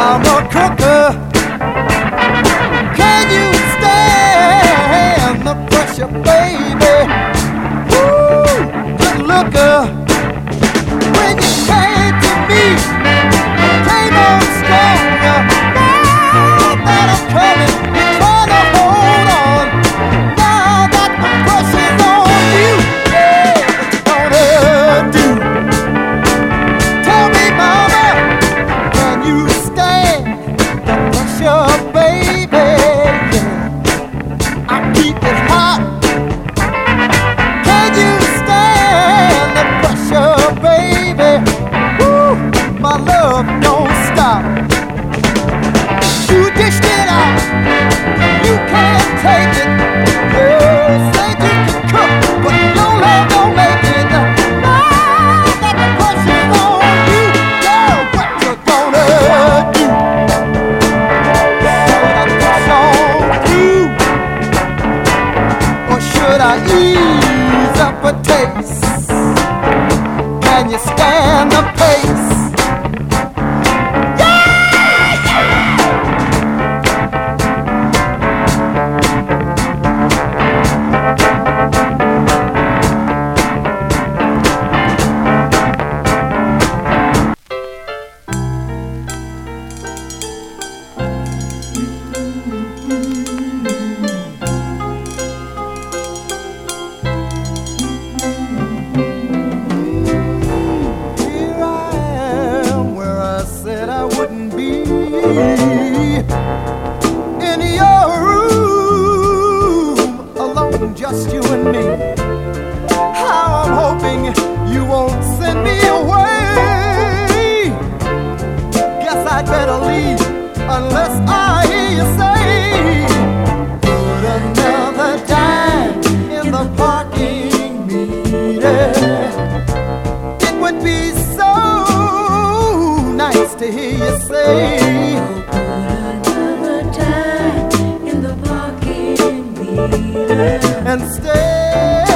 I'm a cooker. Can you stand the pressure, baby? Woo, good looker. When you came to me, came on stronger. Now that I'm coming, trying to hold on. Now that the pressure's on you, yeah, what you gonna do? Tell me, mama, can you stand the pressure, baby? Yeah. I keep it hot. Can you stand the pressure, baby? Woo, my love don't stop. You dished it out, you can't take it. You said you could cook, but your love don't make it. Now that the pressure's on you, girl, what you gonna do? Should I push on through, or should I ease up a taste? Can you stand the pace? Here I am where I said I wouldn't be. In your room, alone, just you and me. How I'm hoping you won't send me away. Guess I'd better leave unless I hear you say, put another dime in the parking meter. It would be so nice to hear you say, Another time in the parking meter. and stay